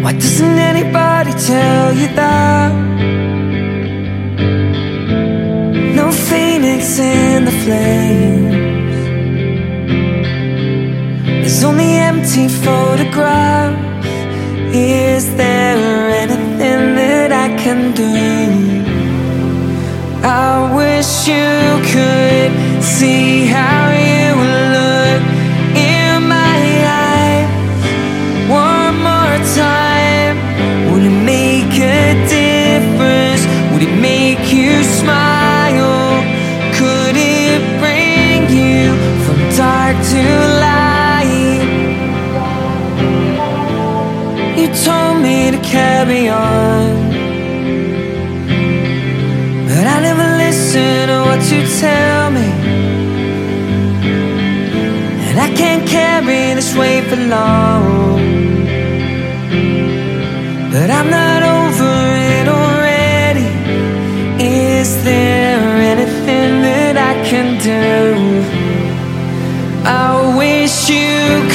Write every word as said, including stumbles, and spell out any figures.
Why doesn't anybody tell you that? No phoenix in the flames, there's only empty photographs. Is there anything that I can do? I wish you could see how you look in my eyes one more time. Would it make a difference? Would it make you smile? Could it bring you from dark to light? You told me to carry on, but I never listen to what you tell me. And I can't carry this weight for long, but I'm not over it already. Is there anything that I can do? I wish you